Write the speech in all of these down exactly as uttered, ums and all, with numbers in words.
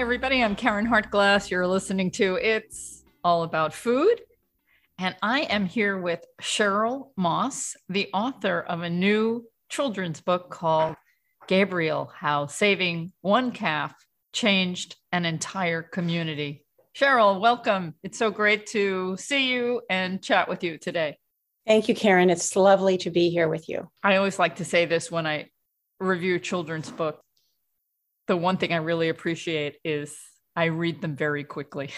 everybody. I'm Karen Hartglass. You're listening to It's All About Food. And I am here with Cheryl Moss, the author of a new children's book called Gabriel, How Saving One Calf Changed an Entire Community. Cheryl, welcome. It's so great to see you and chat with you today. Thank you, Karen. It's lovely to be here with you. I always like to say this when I review children's books. The one thing I really appreciate is I read them very quickly.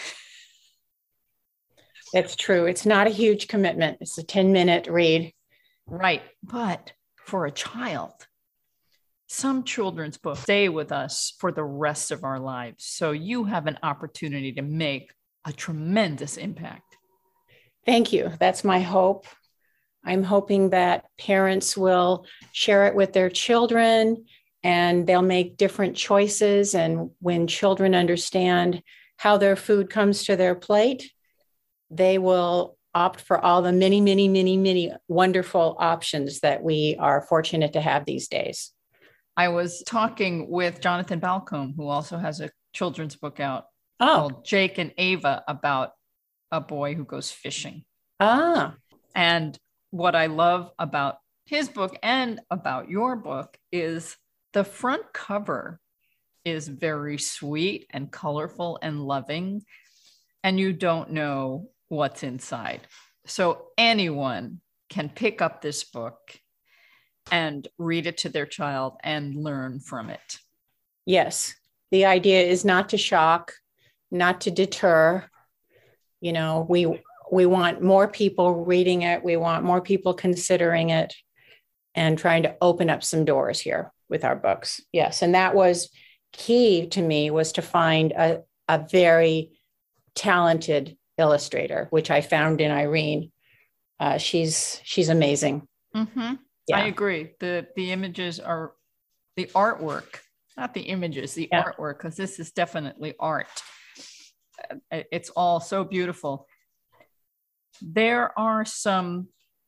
That's true. It's not a huge commitment. It's a ten minute read. Right. But for a child, some children's books stay with us for the rest of our lives. So you have an opportunity to make a tremendous impact. Thank you. That's my hope. I'm hoping that parents will share it with their children and they'll make different choices. And when children understand how their food comes to their plate, they will opt for all the many, many, many, many wonderful options that we are fortunate to have these days. I was talking with Jonathan Balcombe, who also has a children's book out oh. called Jake and Ava, about a boy who goes fishing. Ah. And what I love about his book and about your book is the front cover is very sweet and colorful and loving, and you don't know what's inside. So anyone can pick up this book and read it to their child and learn from it. Yes. The idea is not to shock, not to deter. You know, we we want more people reading it. We want more people considering it and trying to open up some doors here with our books. Yes. And that was key to me, was to find a, a very talented illustrator, which I found in Irene. Uh, she's she's amazing. Mm-hmm. Yeah. I agree. The the images are the artwork, not the images, the yeah. artwork, because this is definitely art. It's all so beautiful. There are some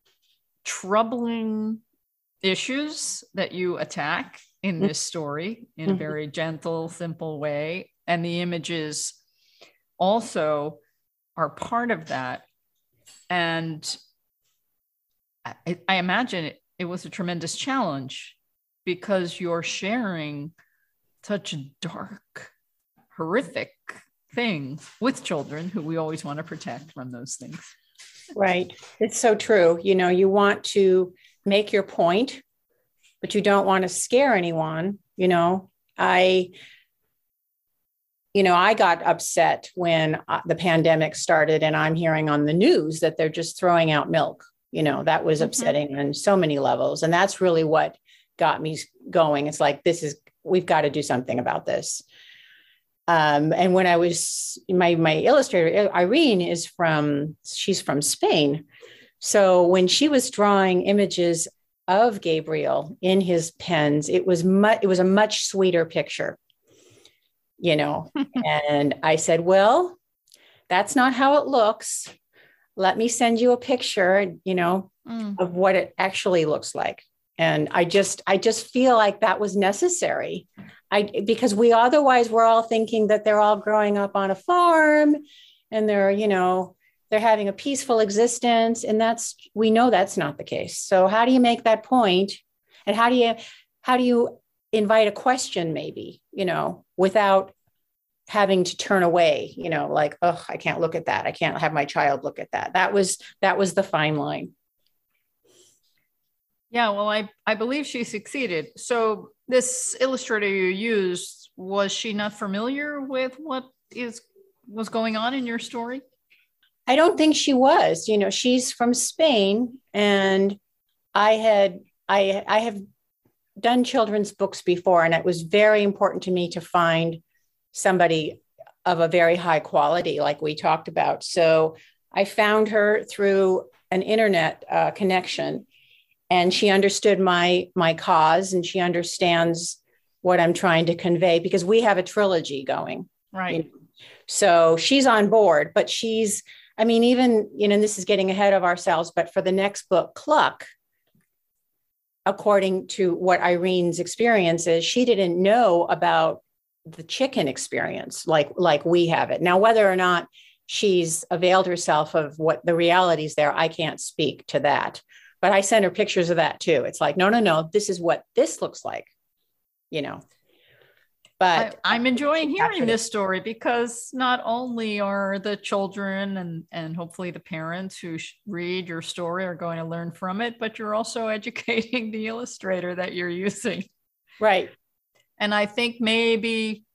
troubling issues that you attack in this story in a very gentle, simple way. And the images also are part of that. And I, I imagine it, it was a tremendous challenge because you're sharing such dark, horrific things with children who we always want to protect from those things. Right. It's so true. You know, you want to make your point, but you don't want to scare anyone. You know, I, you know, I got upset when the pandemic started and I'm hearing on the news that they're just throwing out milk. You know, that was upsetting mm-hmm. on so many levels. And that's really what got me going. It's like, this is, we've got to do something about this. Um, and when I was, my, my illustrator, Irene, is from, she's from Spain. So when she was drawing images of Gabriel in his pens, it was much, it was a much sweeter picture, you know. And I said, well, that's not how it looks. Let me send you a picture, you know, mm. of what it actually looks like. And I just, I just feel like that was necessary. I, because we, otherwise we're all thinking that they're all growing up on a farm and they're, you know, they're having a peaceful existence. And that's, we know that's not the case. So how do you make that point? And how do you, how do you invite a question maybe, you know, without having to turn away, you know, like, oh, I can't look at that. I can't have my child look at that. That was, that was the fine line. Yeah, well, I, I believe she succeeded. So this illustrator you used, was she not familiar with what is was going on in your story? I don't think she was. You know, she's from Spain, and I had I I have done children's books before, and it was very important to me to find somebody of a very high quality, like we talked about. So I found her through an internet uh, connection. And she understood my my cause, and she understands what I'm trying to convey, because we have a trilogy going. Right. You know? So she's on board, but she's, I mean, even, you know, this is getting ahead of ourselves, but for the next book, Cluck, according to what Irene's experience is, she didn't know about the chicken experience, like, like we have it. Now, whether or not she's availed herself of what the realities there, I can't speak to that, but I send her pictures of that too. It's like, no, no, no, this is what this looks like, you know. But I, I'm enjoying hearing this story because not only are the children and, and hopefully the parents who read your story are going to learn from it, but you're also educating the illustrator that you're using. Right. And I think maybe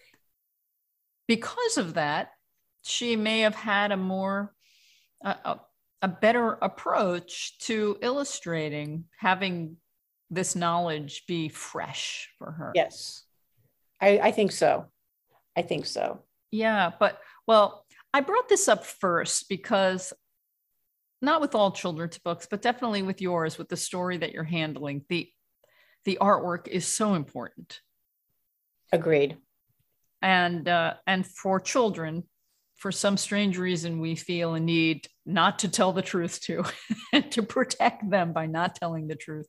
because of that, she may have had a more, a, a better approach to illustrating, having this knowledge be fresh for her. Yes. I, I think so. I think so. Yeah, but well, I brought this up first because not with all children's books, but definitely with yours, with the story that you're handling, the the artwork is so important. Agreed. And uh, and for children, for some strange reason, we feel a need not to tell the truth to, and to protect them by not telling the truth.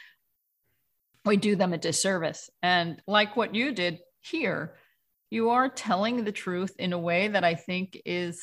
We do them a disservice. And like what you did here, you are telling the truth in a way that I think is,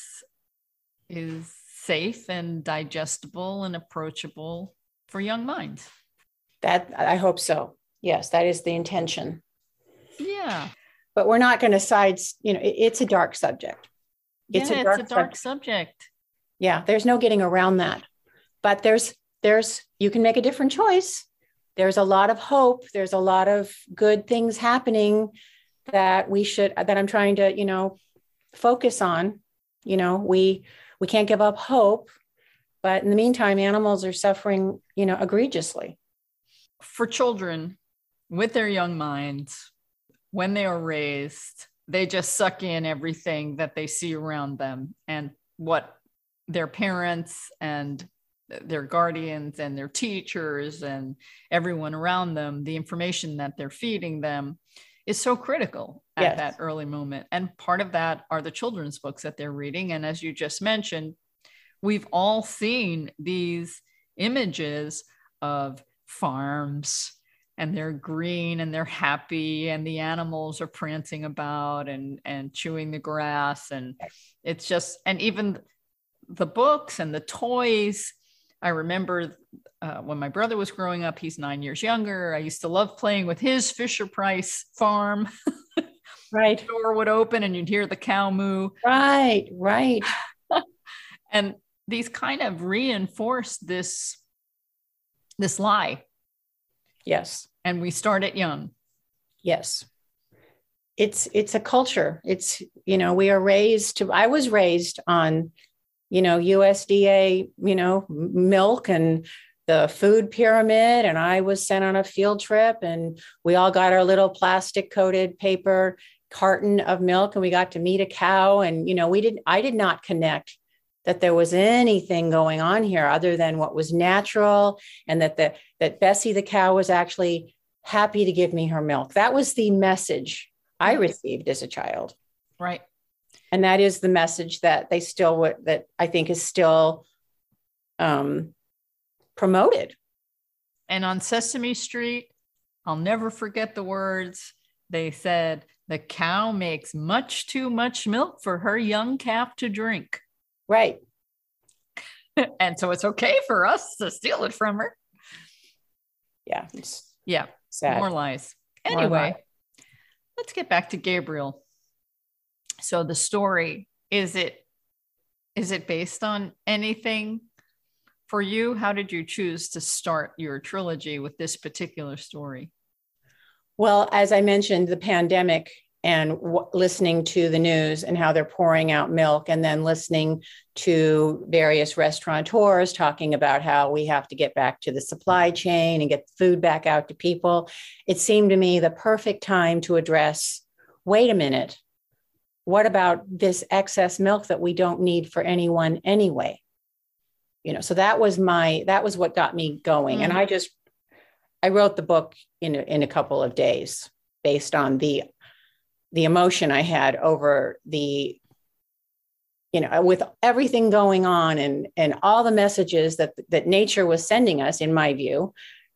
is safe and digestible and approachable for young minds. That, I hope so. Yes, that is the intention. Yeah. But we're not going to side, you know, it, it's a dark subject. It's yeah, a dark, it's a dark subject. subject. Yeah, there's no getting around that. But there's, there's, you can make a different choice. There's a lot of hope. There's a lot of good things happening that we should, that I'm trying to, you know, focus on. You know, we, we can't give up hope, but in the meantime, animals are suffering, you know, egregiously. For children with their young minds, when they are raised, they just suck in everything that they see around them and what their parents and their guardians and their teachers and everyone around them, the information that they're feeding them is so critical at yes. that early moment. And part of that are the children's books that they're reading. And as you just mentioned, we've all seen these images of farms and they're green and they're happy and the animals are prancing about and, and chewing the grass. And it's just, and even the books and the toys. I remember uh, when my brother was growing up, he's nine years younger. I used to love playing with his Fisher-Price farm. Right. The door would open and you'd hear the cow moo. Right, right. And these kind of reinforce this, this lie. Yes. And we start it young. Yes. It's, it's a culture. It's, you know, we are raised to, I was raised on, you know, U S D A, you know, milk and the food pyramid. And I was sent on a field trip and we all got our little plastic coated paper carton of milk and we got to meet a cow. And, you know, we didn't, I did not connect that there was anything going on here other than what was natural and that the, that Bessie the cow was actually happy to give me her milk. That was the message I received as a child. Right. And that is the message that they still would, that I think is still um, promoted. And on Sesame Street, I'll never forget the words. They said, the cow makes much too much milk for her young calf to drink. Right. And so it's okay for us to steal it from her. Yeah. Yeah. Sad. More lies. Anyway, More lies. Let's get back to Gabriel. So the story, is it, is it based on anything for you? How did you choose to start your trilogy with this particular story? Well, as I mentioned, the pandemic and w- listening to the news and how they're pouring out milk, and then listening to various restaurateurs talking about how we have to get back to the supply chain and get food back out to people. It seemed to me the perfect time to address, wait a minute, what about this excess milk that we don't need for anyone anyway? You know, so that was my, that was what got me going. Mm. And I just, I wrote the book in a, in a couple of days based on the, the emotion I had over the, you know, with everything going on and, and all the messages that, that nature was sending us, in my view,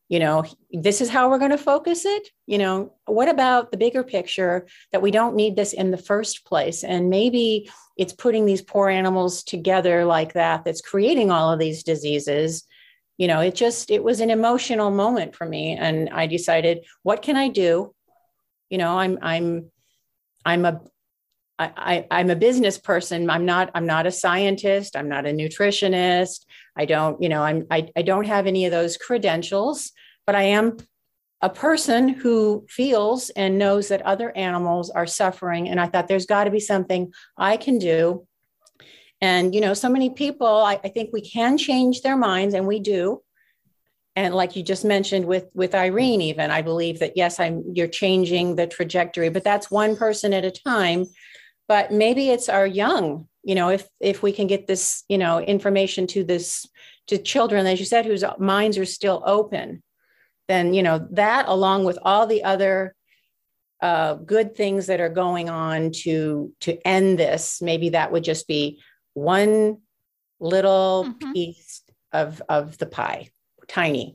You know, this is how we're going to focus it. You know, what about the bigger picture that we don't need this in the first place? And maybe it's putting these poor animals together like that, that's creating all of these diseases. You know, it just, it was an emotional moment for me. And I decided, what can I do? You know, I'm, I'm, I'm a, I, I, I'm a business person. I'm not, I'm not a scientist. I'm not a nutritionist. I don't, you know, I'm, I, I don't have any of those credentials, but I am a person who feels and knows that other animals are suffering. And I thought there's got to be something I can do. And, you know, so many people, I, I think we can change their minds, and we do. And like you just mentioned with, with Irene, even, I believe that, yes, I'm, you're changing the trajectory, but that's one person at a time. But maybe it's our young, you know, if, if we can get this, you know, information to this, to children, as you said, whose minds are still open, then, you know, that along with all the other uh, good things that are going on to, to end this, maybe that would just be one little mm-hmm. piece of, of the pie, tiny.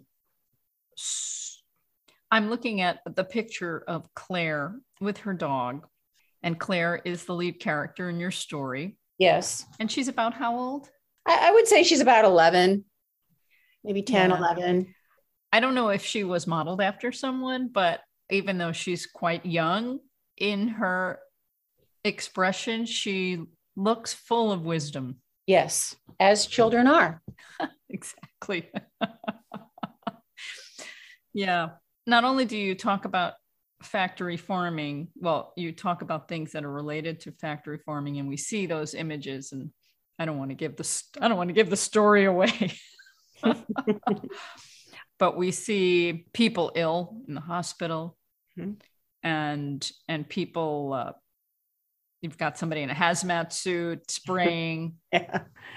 I'm looking at the picture of Claire with her dog, and Claire is the lead character in your story. Yes. And she's about how old? I, I would say she's about eleven, maybe ten, yeah. eleven. I don't know if she was modeled after someone, but even though she's quite young, in her expression, she looks full of wisdom. Yes, as children are. Exactly. Yeah. Not only do you talk about factory farming, well, you talk about things that are related to factory farming, and we see those images, and I don't want to give the, I don't want to give the story away. But we see people ill in the hospital, mm-hmm. and and people, uh, you've got somebody in a hazmat suit spraying. Yeah.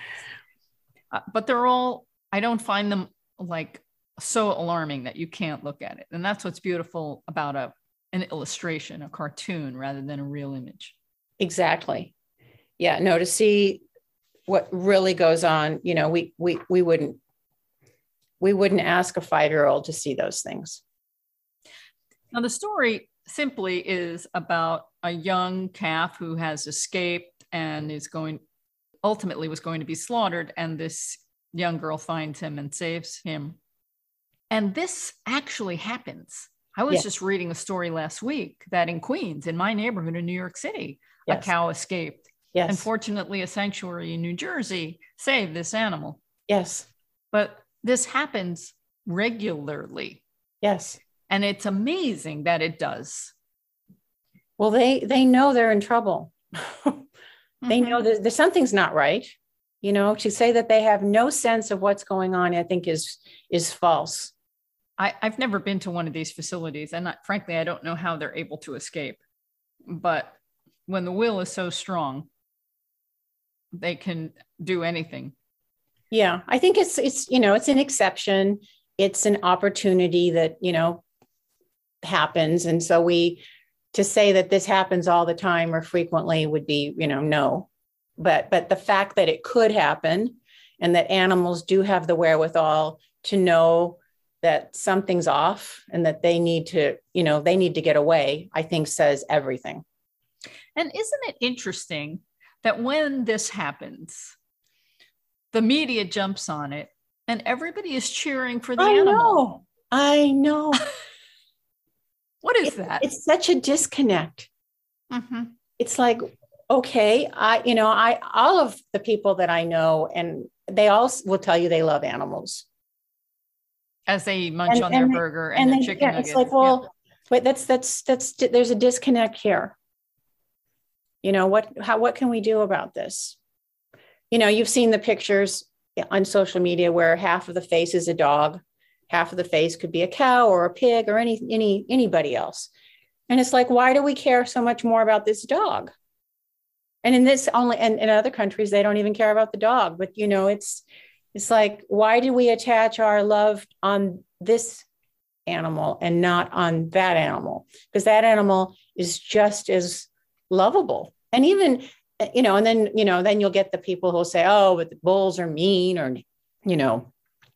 Uh, but they're all, I don't find them like so alarming that you can't look at it. And that's what's beautiful about a an illustration, a cartoon, rather than a real image. Exactly. Yeah, no, to see what really goes on, you know, we we we wouldn't we wouldn't ask a five-year-old to see those things. Now, the story simply is about a young calf who has escaped and is going, ultimately was going to be slaughtered. And this young girl finds him and saves him. And this actually happens. I was yes. just reading a story last week that in Queens, in my neighborhood in New York City, yes. a cow escaped. Yes. Unfortunately, a sanctuary in New Jersey saved this animal. Yes. But this happens regularly. Yes. And it's amazing that it does. Well, they they know they're in trouble. They mm-hmm. know that there's something's not right. You know, to say that they have no sense of what's going on, I think is is false. I, I've never been to one of these facilities, and I, frankly, I don't know how they're able to escape. But when the will is so strong, they can do anything. Yeah, I think it's, it's, you know, it's an exception. It's an opportunity that, you know, happens. And so we, to say that this happens all the time or frequently would be, you know, no. But, but the fact that it could happen, and that animals do have the wherewithal to know that something's off and that they need to, you know, they need to get away, I think says everything. And isn't it interesting that when this happens, the media jumps on it and everybody is cheering for the I animal? Know. I know. What is it, that? It's such a disconnect. Mm-hmm. It's like, okay, I, you know, I, all of the people that I know, and they all will tell you they love animals. As they munch and, on and their they, burger and, and their they, chicken yeah, nuggets. It's like, well, yeah. wait, that's, that's, that's, there's a disconnect here. You know, what, how, what can we do about this? You know, you've seen the pictures on social media where half of the face is a dog, half of the face could be a cow or a pig or any, any, anybody else. And it's like, why do we care so much more about this dog? And in this only, and in other countries, they don't even care about the dog, but you know, it's, it's like, why do we attach our love on this animal and not on that animal? Because that animal is just as lovable. And even, you know, and then, you know, then you'll get the people who'll say, oh, but the bulls are mean, or, you know,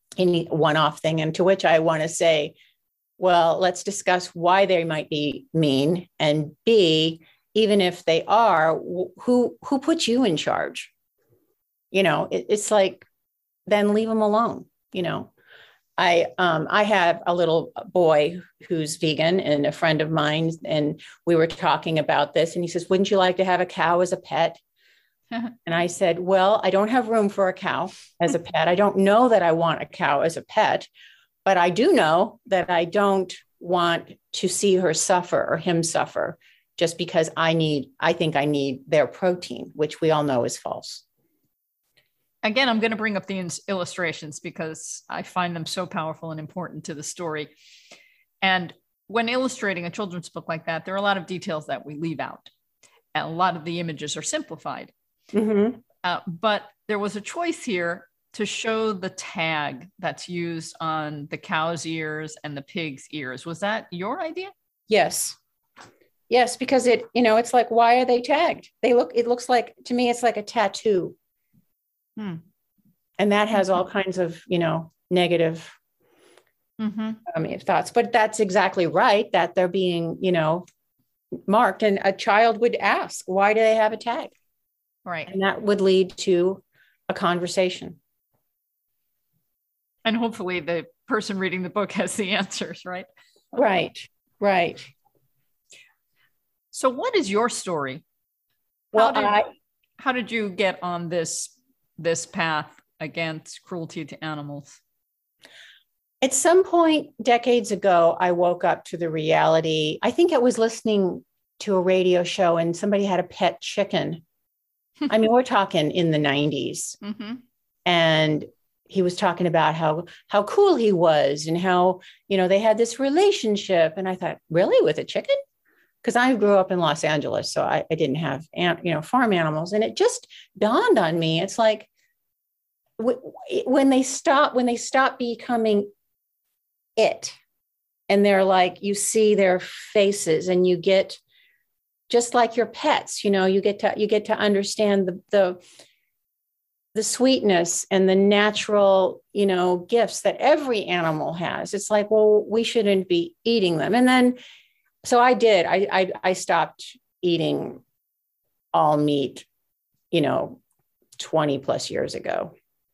any one-off thing. And to which I want to say, well, let's discuss why they might be mean. And B, even if they are, who who put you in charge? You know, it, it's like, then leave them alone. You know, I um, I have a little boy who's vegan and a friend of mine, and we were talking about this, and he says, "Wouldn't you like to have a cow as a pet?" And I said, well, I don't have room for a cow as a pet. I don't know that I want a cow as a pet, but I do know that I don't want to see her suffer or him suffer just because I need, I think I need their protein, which we all know is false. Again, I'm going to bring up the illustrations because I find them so powerful and important to the story. And when illustrating a children's book like that, there are a lot of details that we leave out. And a lot of the images are simplified. Mm-hmm. Uh, but there was a choice here to show the tag that's used on the cow's ears and the pig's ears. Was that your idea? Yes. Yes, because it, you know, it's like, why are they tagged? They look, it looks like, to me, it's like a tattoo. Hmm. And that has all kinds of, you know, negative mm-hmm. um, thoughts. But that's exactly right, that they're being, you know, marked. And a child would ask, why do they have a tag? Right. And that would lead to a conversation. And hopefully the person reading the book has the answers, right? Right, right. So what is your story? Well, how did, I, how did you get on this, this path against cruelty to animals? At some point decades ago, I woke up to the reality. I think I was listening to a radio show and somebody had a pet chicken. I mean, we're talking in the nineties. Mm-hmm. And he was talking about how, how cool he was and how, you know, they had this relationship. And I thought, really, with a chicken? Because I grew up in Los Angeles, so I, I didn't have, you know, farm animals. And it just dawned on me. It's like, w- when they stop, when they stop becoming it, and they're like, you see their faces and you get, just like your pets, you know, you get to, you get to understand the, the, the sweetness and the natural, you know, gifts that every animal has. It's like, well, we shouldn't be eating them. And then, so I did, I, I, I stopped eating all meat, you know, twenty plus years ago.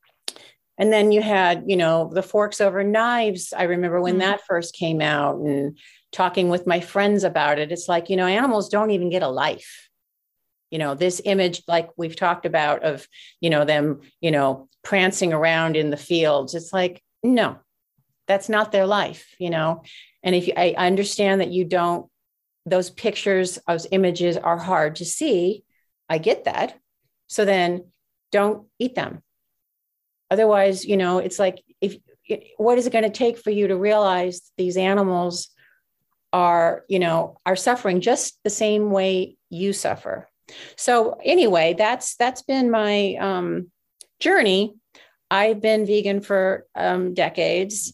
And then you had, you know, the forks over knives. I remember when mm-hmm. that first came out, and talking with my friends about it. It's like, you know, animals don't even get a life. You know, this image, like we've talked about, of, you know, them, you know, prancing around in the fields. It's like, no, that's not their life, you know. And if you, I understand that you don't, those pictures, those images are hard to see. I get that. So then don't eat them. Otherwise, you know, it's like, if, what is it going to take for you to realize these animals are, you know, are suffering just the same way you suffer? So anyway, that's, that's been my um, journey. I've been vegan for um, decades,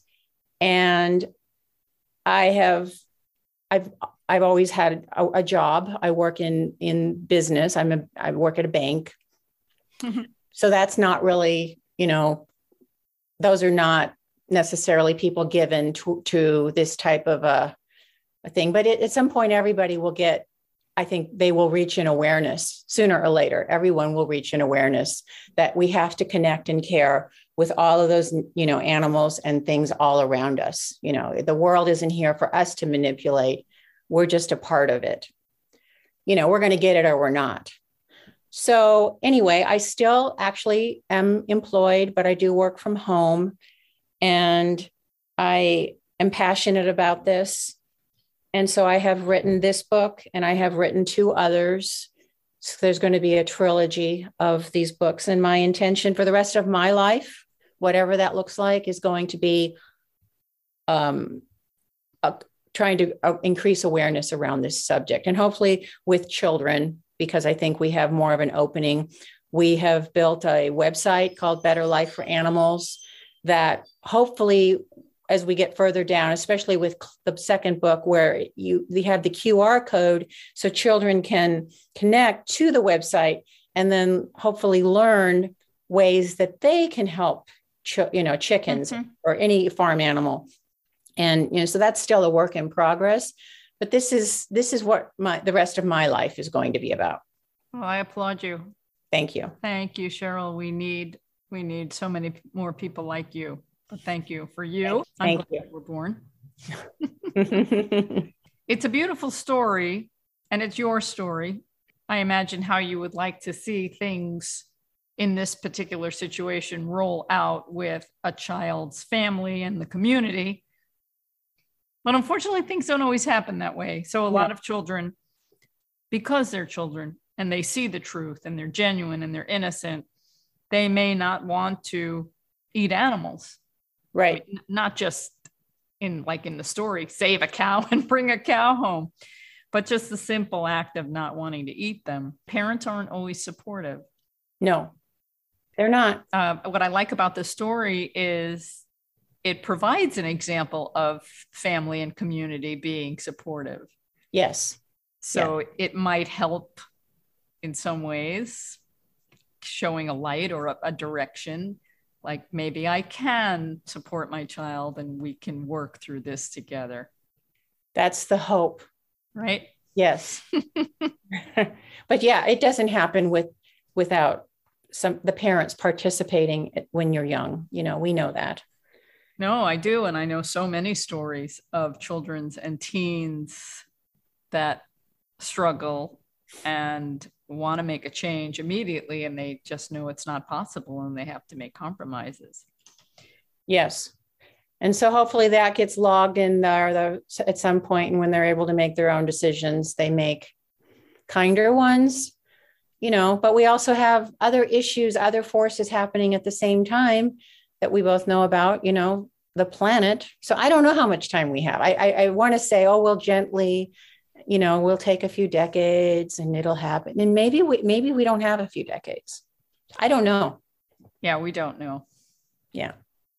and I have, I've, I've always had a, a job. I work in, in business. I'm a, I work at a bank. Mm-hmm. So that's not really, you know, those are not necessarily people given to, to this type of a, a thing. But it, at some point, everybody will get, I think they will reach an awareness sooner or later. Everyone will reach an awareness that we have to connect and care with all of those, you know, animals and things all around us. You know, the world isn't here for us to manipulate. We're just a part of it. You know, we're going to get it or we're not. So anyway, I still actually am employed, but I do work from home, and I am passionate about this. And so I have written this book, and I have written two others. So there's going to be a trilogy of these books. And my intention for the rest of my life, whatever that looks like, is going to be um, uh, trying to uh, increase awareness around this subject, and hopefully with children, because I think we have more of an opening. We have built a website called Better Life for Animals that hopefully, as we get further down, especially with the second book, where you we have the Q R code so children can connect to the website and then hopefully learn ways that they can help ch- you know, chickens Mm-hmm. or any farm animal. And, you know, so that's still a work in progress, but this is, this is what my, the rest of my life is going to be about. Well, I applaud you. Thank you. Thank you, Cheryl. We need, we need so many more people like you. But thank you for you. Thank I'm glad you. you were born. It's a beautiful story, and it's your story. I imagine how you would like to see things in this particular situation roll out with a child's family and the community. But unfortunately, things don't always happen that way. So a Yeah. lot of children, because they're children and they see the truth and they're genuine and they're innocent, they may not want to eat animals. Right. I mean, not just in like in the story, save a cow and bring a cow home, but just the simple act of not wanting to eat them. Parents aren't always supportive. No, they're not. Uh, what I like about the story is it provides an example of family and community being supportive. Yes. So yeah. It might help in some ways, showing a light or a, a direction. Like maybe I can support my child and we can work through this together. That's the hope. Right? Yes. But yeah, it doesn't happen with without some the parents participating when you're young. You know, we know that. No, I do. And I know so many stories of children's and teens that struggle and want to make a change immediately, and they just know it's not possible and they have to make compromises. Yes. And so hopefully that gets logged in there the, at some point, and when they're able to make their own decisions, they make kinder ones, you know, but we also have other issues, other forces happening at the same time that we both know about, you know, the planet. So I don't know how much time we have. I, I, I want to say, oh, we'll gently, you know, we'll take a few decades and it'll happen. And maybe we, maybe we don't have a few decades. I don't know. Yeah, we don't know. Yeah.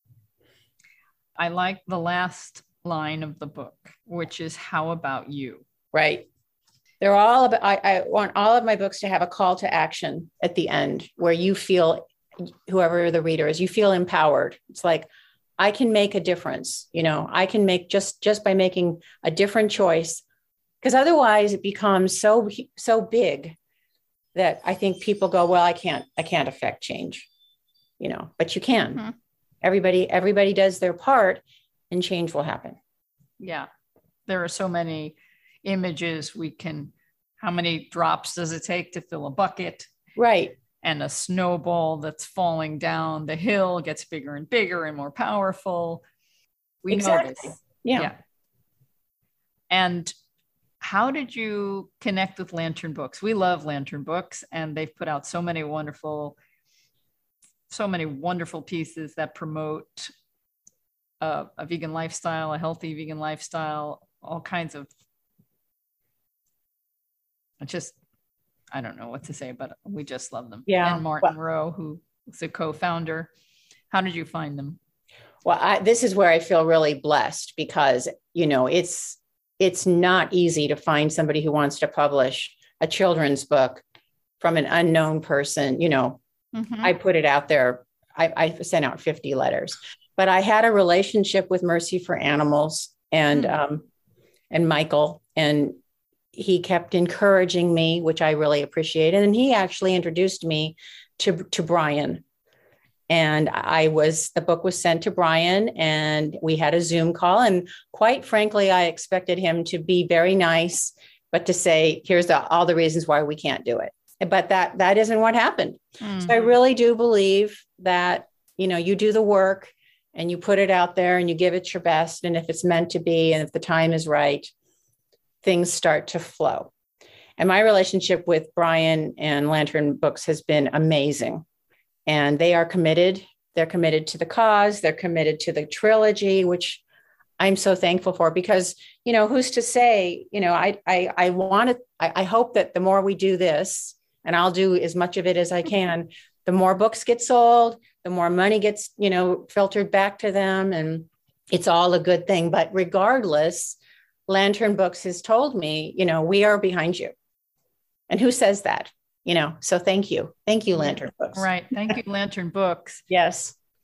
I like the last line of the book, which is how about you? Right. They're all about, I, I want all of my books to have a call to action at the end where you feel, whoever the reader is, you feel empowered. It's like, I can make a difference. You know, I can make just, just by making a different choice, because otherwise it becomes so, so big that I think people go, well, I can't, I can't affect change, you know, but you can. Mm-hmm. Everybody, everybody does their part and change will happen. Yeah. There are so many images we can, how many drops does it take to fill a bucket? Right. And a snowball that's falling down the hill gets bigger and bigger and more powerful. We exactly. know this. Yeah. yeah. And how did you connect with Lantern Books? We love Lantern Books, and they've put out so many wonderful, so many wonderful pieces that promote a, a vegan lifestyle, a healthy vegan lifestyle, all kinds of, just, I don't know what to say, but we just love them. Yeah. And Martin well, Rowe, who is the co-founder. How did you find them? Well, I, this is where I feel really blessed because, you know, it's, it's not easy to find somebody who wants to publish a children's book from an unknown person. You know, mm-hmm. I put it out there. I, I sent out fifty letters, but I had a relationship with Mercy for Animals and, mm-hmm. um, and Michael, and he kept encouraging me, which I really appreciated. And he actually introduced me to, to Brian. And I was, the book was sent to Brian and we had a Zoom call. And quite frankly, I expected him to be very nice, but to say, here's the, all the reasons why we can't do it. But that, that isn't what happened. Mm-hmm. So I really do believe that, you know, you do the work and you put it out there and you give it your best. And if it's meant to be, and if the time is right, things start to flow. And my relationship with Brian and Lantern Books has been amazing. And they are committed. They're committed to the cause. They're committed to the trilogy, which I'm so thankful for, because, you know, who's to say, you know, I, I, I want to, I, I hope that the more we do this, and I'll do as much of it as I can, the more books get sold, the more money gets, you know, filtered back to them. And it's all a good thing. But regardless, Lantern Books has told me, you know, we are behind you. And who says that? You know, so thank you. Thank you, Lantern Books. Right. Thank you, Lantern Books. Yes.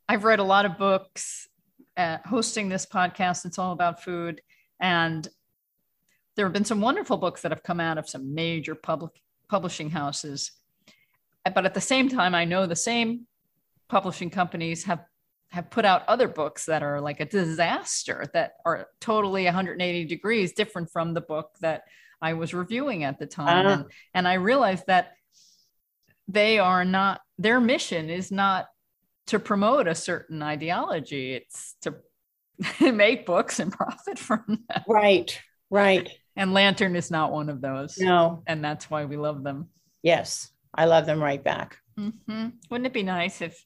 I've read a lot of books, uh, hosting this podcast. It's all about food. And there have been some wonderful books that have come out of some major public publishing houses. But at the same time, I know the same publishing companies have, have put out other books that are like a disaster, that are totally one hundred eighty degrees different from the book that I was reviewing at the time. Uh-huh. And, and I realized that they are not, their mission is not to promote a certain ideology. It's to make books and profit from them. Right, right. And Lantern is not one of those. No. And that's why we love them. Yes, I love them right back. Mm-hmm. Wouldn't it be nice if,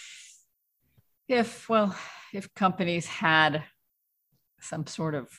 if, well, if companies had some sort of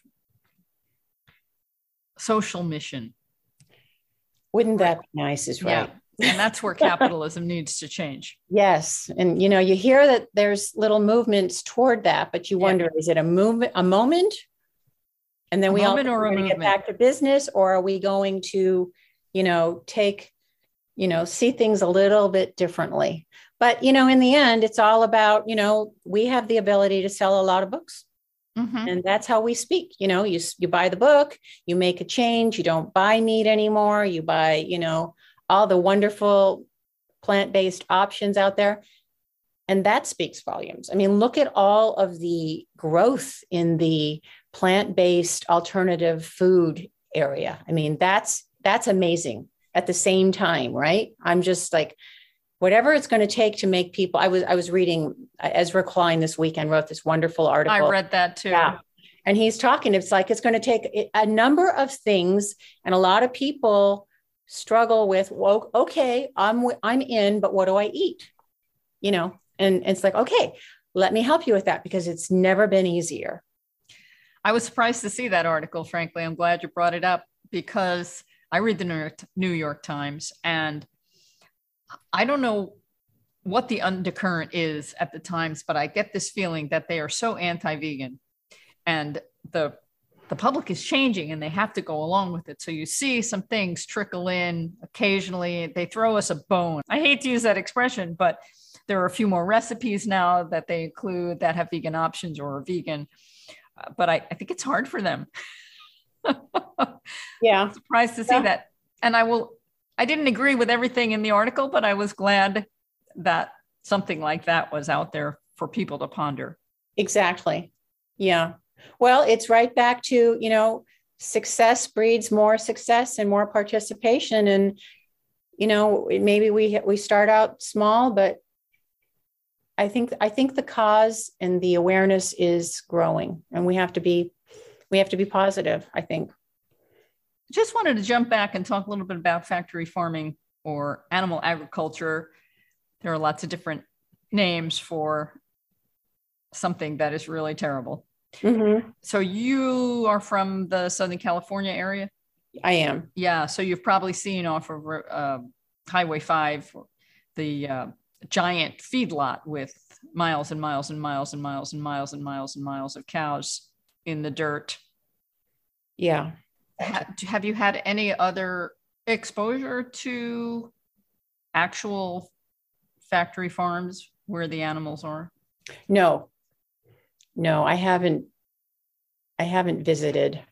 social mission? Wouldn't that be nice is right. Yeah. And that's where capitalism needs to change. Yes. And, you know, you hear that there's little movements toward that, but you yeah. wonder, is it a movement, a moment? And then a we all or a get back to business, or are we going to, you know, take, you know, see things a little bit differently? But, you know, in the end, it's all about, you know, we have the ability to sell a lot of books. Mm-hmm. And that's how we speak. You know, you, you buy the book, you make a change, you don't buy meat anymore, you buy, you know, all the wonderful plant-based options out there. And that speaks volumes. I mean, look at all of the growth in the plant-based alternative food area. I mean, that's, that's amazing at the same time, right? I'm just like, whatever it's going to take to make people, I was, I was reading Ezra Klein this weekend, wrote this wonderful article. I read that too. Yeah. And he's talking, it's like, it's going to take a number of things. And a lot of people struggle with, well, okay, I'm, I'm in, but what do I eat? You know, and, and it's like, okay, let me help you with that, because it's never been easier. I was surprised to see that article, frankly. I'm glad you brought it up, because I read the New York, New York Times, and I don't know what the undercurrent is at the Times, but I get this feeling that they are so anti-vegan, and the the public is changing and they have to go along with it. So you see some things trickle in occasionally. They throw us a bone. I hate to use that expression, but there are a few more recipes now that they include that have vegan options or are vegan. Uh, but I, I think it's hard for them. Yeah. I'm surprised to see yeah. that. And I will, I didn't agree with everything in the article, but I was glad that something like that was out there for people to ponder. Exactly. Yeah. Well, it's right back to, you know, success breeds more success and more participation. And, you know, maybe we, we start out small, but I think, I think the cause and the awareness is growing, and we have to be, we have to be positive, I think. Just wanted to jump back and talk a little bit about factory farming or animal agriculture. There are lots of different names for something that is really terrible. Mm-hmm. So you are from the Southern California area? I am. Yeah. So you've probably seen off of uh, Highway five, the uh, giant feedlot with miles and miles and miles and miles and miles and miles and miles of cows in the dirt. Yeah. Have you had any other exposure to actual factory farms where the animals are? No. No, I haven't, I haven't visited.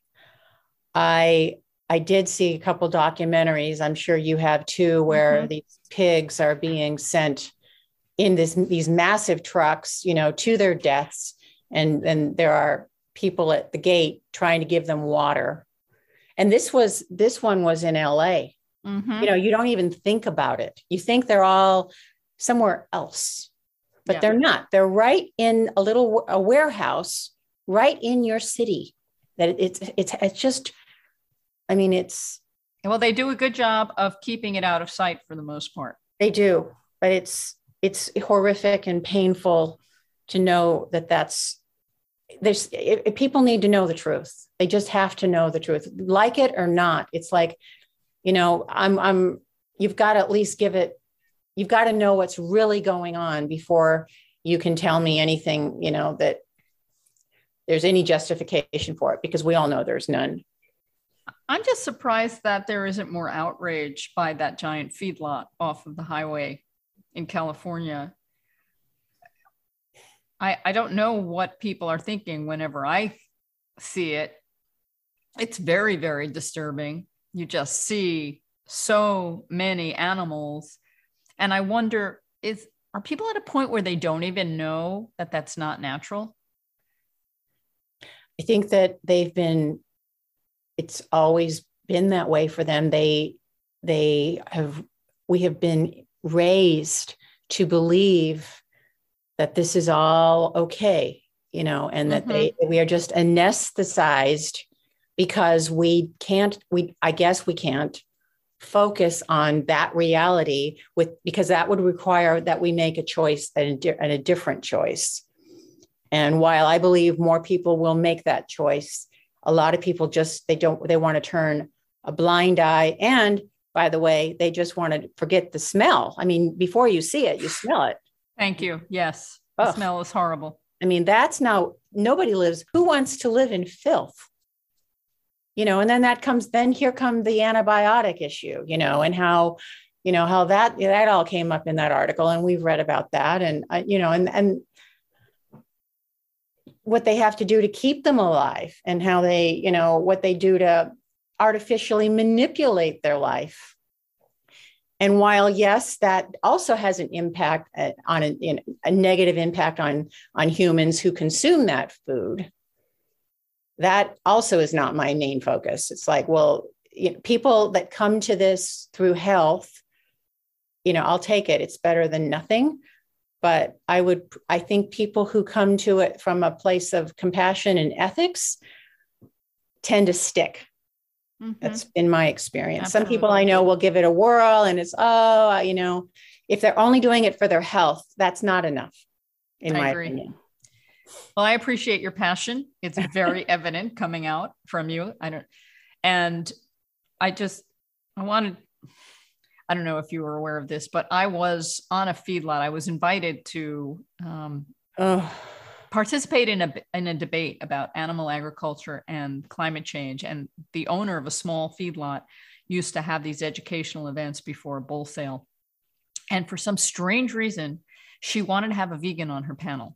I, I did see a couple documentaries. I'm sure you have too, where mm-hmm. these pigs are being sent in this, these massive trucks, you know, to their deaths. And then there are people at the gate trying to give them water. And this was, this one was in L A. Mm-hmm. You know, you don't even think about it. You think they're all somewhere else. But yeah. They're not. They're right in a little a warehouse, right in your city. That it's it's it's just, I mean, it's. Well, they do a good job of keeping it out of sight for the most part. They do, but it's it's horrific and painful to know that that's. There's it, it, people need to know the truth. They just have to know the truth, like it or not. It's like, you know, I'm I'm. You've got to at least give it. You've got to know what's really going on before you can tell me anything, you know, that there's any justification for it, because we all know there's none. I'm just surprised that there isn't more outrage by that giant feedlot off of the highway in California. I, I don't know what people are thinking whenever I see it. It's very, very disturbing. You just see so many animals. And I wonder, is are people at a point where they don't even know that that's not natural? I think that they've been, it's always been that way for them. They, they have, we have been raised to believe that this is all okay, you know, and that mm-hmm. they, we are just anesthetized because we can't, we, I guess we can't focus on that reality with, because that would require that we make a choice and a, and a different choice. And while I believe more people will make that choice, a lot of people just, they don't, they want to turn a blind eye. And by the way, they just want to forget the smell. I mean, before you see it, you smell it. Thank you. Yes. The Ugh. smell is horrible. I mean, that's now, nobody lives, who wants to live in filth? You know, and then that comes, then here come the antibiotic issue, you know, and how, you know, how that, that all came up in that article. And we've read about that. And, uh, you know, and, and what they have to do to keep them alive and how they, you know, what they do to artificially manipulate their life. And while, yes, that also has an impact on a, you know, a negative impact on, on humans who consume that food, that also is not my main focus. It's like, well, you know, people that come to this through health, you know, I'll take it. It's better than nothing. But I would, I think people who come to it from a place of compassion and ethics tend to stick. Mm-hmm. That's been my experience. Absolutely. Some people I know will give it a whirl and it's, oh, you know, if they're only doing it for their health, that's not enough, in I my agree. opinion. Well, I appreciate your passion. It's very evident coming out from you. I don't, and I just, I wanted, I don't know if you were aware of this, but I was on a feedlot. I was invited to um, oh. participate in a in a debate about animal agriculture and climate change. And the owner of a small feedlot used to have these educational events before a bull sale. And for some strange reason, she wanted to have a vegan on her panel.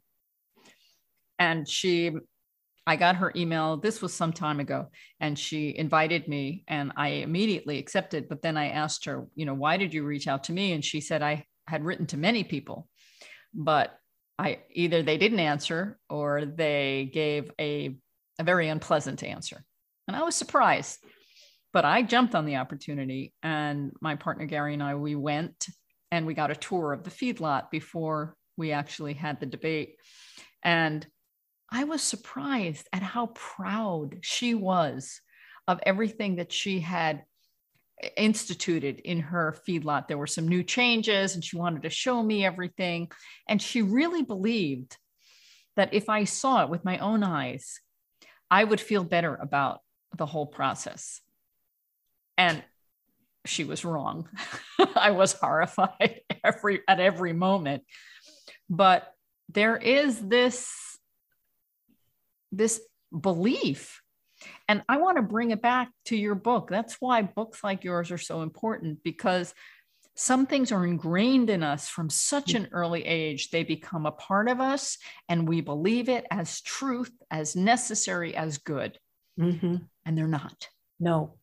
And she, I got her email. This was some time ago, and she invited me, and I immediately accepted. But then I asked her, you know, why did you reach out to me? And she said, I had written to many people, but I either they didn't answer or they gave a, a very unpleasant answer. And I was surprised, but I jumped on the opportunity, and my partner, Gary, and I, we went and we got a tour of the feedlot before we actually had the debate. And I was surprised at how proud she was of everything that she had instituted in her feedlot. There were some new changes and she wanted to show me everything. And she really believed that if I saw it with my own eyes, I would feel better about the whole process. And she was wrong. I was horrified every, at every moment. But there is this this belief. And I want to bring it back to your book. That's why books like yours are so important, because some things are ingrained in us from such an early age. They become a part of us and we believe it as truth, as necessary, as good. Mm-hmm. And they're not. No.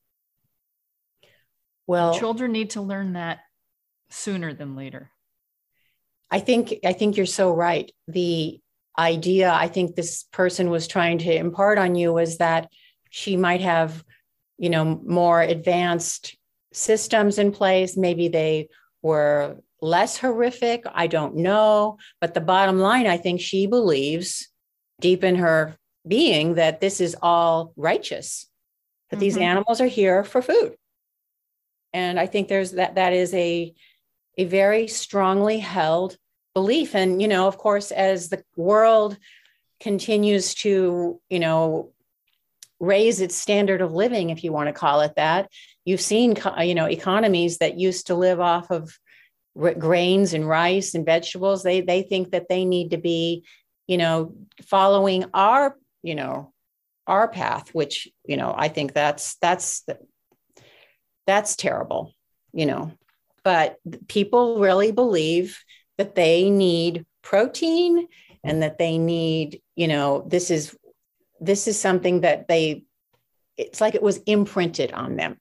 Well, children need to learn that sooner than later. I think, I think you're so right. The idea I think this person was trying to impart on you was that she might have, you know, more advanced systems in place. Maybe they were less horrific. I don't know. But the bottom line, I think she believes deep in her being that this is all righteous, that mm-hmm. these animals are here for food. And I think there's that, that is a, a very strongly held belief. And, you know, of course, as the world continues to, you know, raise its standard of living, if you want to call it that, you've seen, you know, economies that used to live off of r- grains and rice and vegetables. They, they think that they need to be, you know, following our, you know, our path, which, you know, I think that's, that's, that's terrible, you know, but people really believe that they need protein and that they need, you know, this is, this is something that they, it's like it was imprinted on them.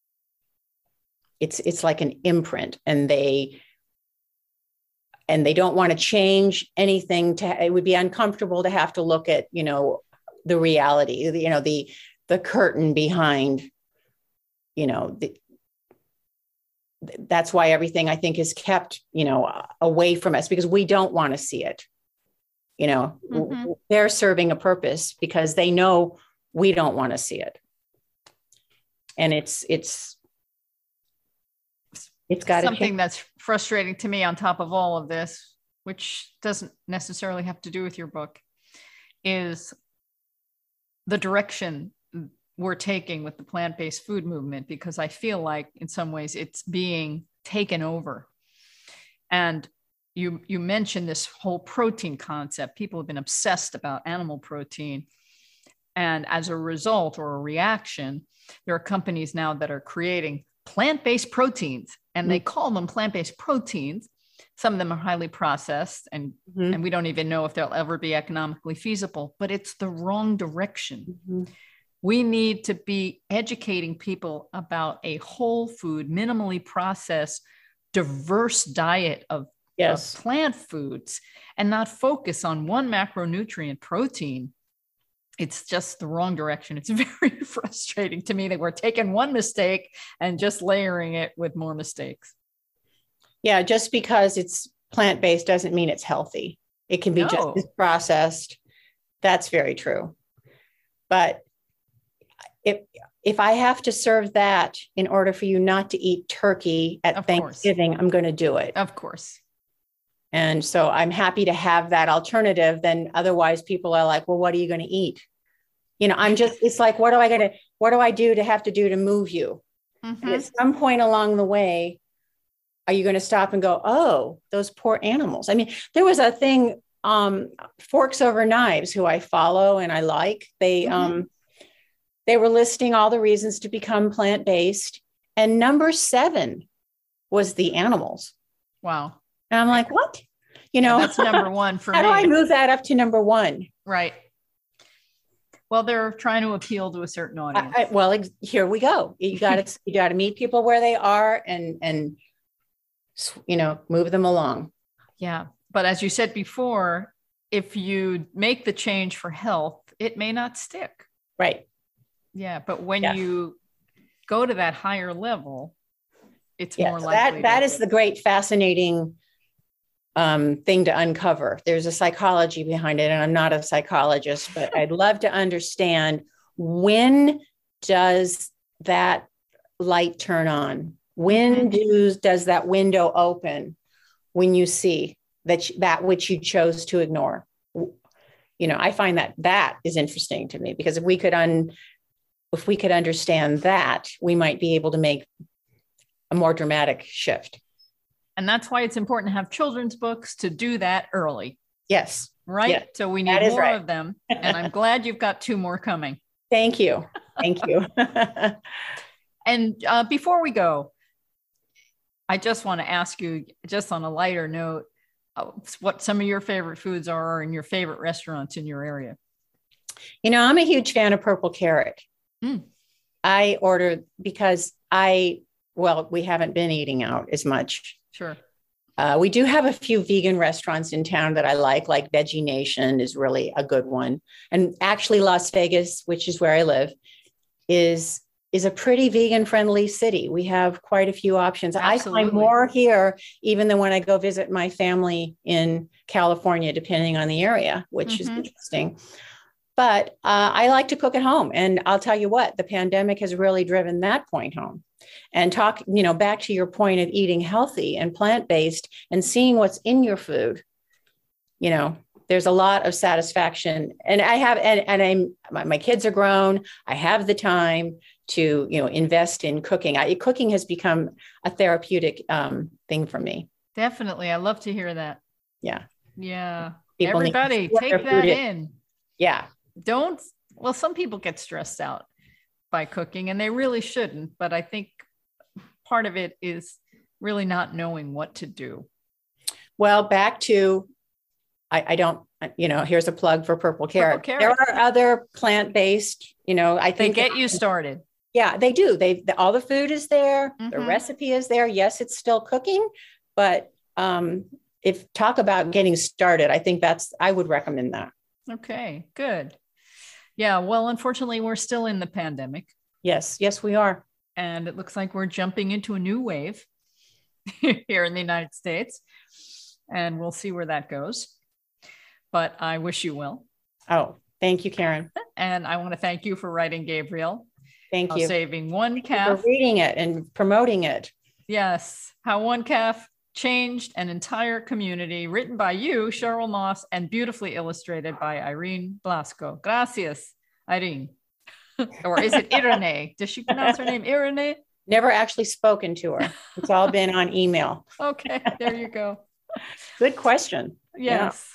It's, it's like an imprint, and they, and they don't want to change anything. To, it would be uncomfortable to have to look at, you know, the reality, you know, the, the curtain behind, you know, the, that's why everything I think is kept, you know, away from us, because we don't want to see it. You know, mm-hmm. They're serving a purpose because they know we don't want to see it. And it's, it's, it's got something that's frustrating to me on top of all of this, which doesn't necessarily have to do with your book, is the direction we're taking with the plant-based food movement, because I feel like in some ways it's being taken over. And you, you mentioned this whole protein concept. People have been obsessed about animal protein. And as a result or a reaction, there are companies now that are creating plant-based proteins, and they call them plant-based proteins. Some of them are highly processed, and, mm-hmm. and we don't even know if they'll ever be economically feasible, but it's the wrong direction. Mm-hmm. We need to be educating people about a whole food, minimally processed, diverse diet of, yes. of plant foods, and not focus on one macronutrient, protein. It's just the wrong direction. It's very frustrating to me that we're taking one mistake and just layering it with more mistakes. Yeah, just because it's plant-based doesn't mean it's healthy. It can be no. just as processed. That's very true. But if if I have to serve that in order for you not to eat turkey at of Thanksgiving, course. I'm going to do it. Of course. And so I'm happy to have that alternative. Then otherwise people are like, well, what are you going to eat? You know, I'm just, it's like, what do I got to, what do I do to have to do to move you? Mm-hmm. And at some point along the way, are you going to stop and go, oh, those poor animals? I mean, there was a thing, um, Forks Over Knives, who I follow and I like, they, mm-hmm. um, they were listing all the reasons to become plant-based. And number seven was the animals. Wow. And I'm like, what? You know, yeah, that's number one for how me. How do I move that up to number one? Right. Well, they're trying to appeal to a certain audience. I, I, well, ex- here we go. You got to, you got to meet people where they are and, and, you know, move them along. Yeah. But as you said before, if you make the change for health, it may not stick. Right. Yeah. But when yeah. you go to that higher level, it's yeah, more so likely. That, that is the great, fascinating um, thing to uncover. There's a psychology behind it, and I'm not a psychologist, but I'd love to understand, when does that light turn on? When do, does that window open when you see that, that which you chose to ignore? You know, I find that that is interesting to me, because if we could un, if we could understand that, we might be able to make a more dramatic shift. And that's why it's important to have children's books to do that early. Yes. Right. Yes. So we need more right. of them. And I'm glad you've got two more coming. Thank you. Thank you. And uh, before we go, I just want to ask you, just on a lighter note, uh, what some of your favorite foods are and your favorite restaurants in your area. You know, I'm a huge fan of Purple Carrot. Mm. I order because I, well, we haven't been eating out as much. Sure. Uh, we do have a few vegan restaurants in town that I like, like Veggie Nation is really a good one. And actually Las Vegas, which is where I live, is, is a pretty vegan friendly city. We have quite a few options. Absolutely. I find more here, even than when I go visit my family in California, depending on the area, which mm-hmm. is interesting. But uh, I like to cook at home. And I'll tell you what, the pandemic has really driven that point home. And talk, you know, back to your point of eating healthy and plant-based and seeing what's in your food, you know, there's a lot of satisfaction. And I have, and, and I'm, my, my kids are grown. I have the time to, you know, invest in cooking. I, cooking has become a therapeutic um, thing for me. Definitely. I love to hear that. Yeah. Yeah. People Everybody take that in. Yeah. Don't, well, some people get stressed out by cooking, and they really shouldn't. But I think part of it is really not knowing what to do. Well, back to, I, I don't you know, here's a plug for Purple Carrot. Purple Carrot. There are other plant-based, you know, I They think get you started. Yeah, they do. They the, all the food is there. The Mhm. recipe is there. Yes, it's still cooking, but um, if talk about getting started, I think that's I would recommend that. Okay, good. Yeah, well, unfortunately, we're still in the pandemic, Yes, yes, we are. and it looks like we're jumping into a new wave here in the United States, and we'll see where that goes. But I wish you well, Oh, thank you, Karen. and I want to thank you for writing Gabriel. Thank How you saving one for calf. reading it and promoting it. Yes, how one calf changed an entire community, written by you, Cheryl Moss, and beautifully illustrated by Irene Blasco. Gracias, Irene. Or is it Irene? Does she pronounce her name Irene? Never actually spoken to her. It's all been on email. Okay, there you go. Good question. Yes.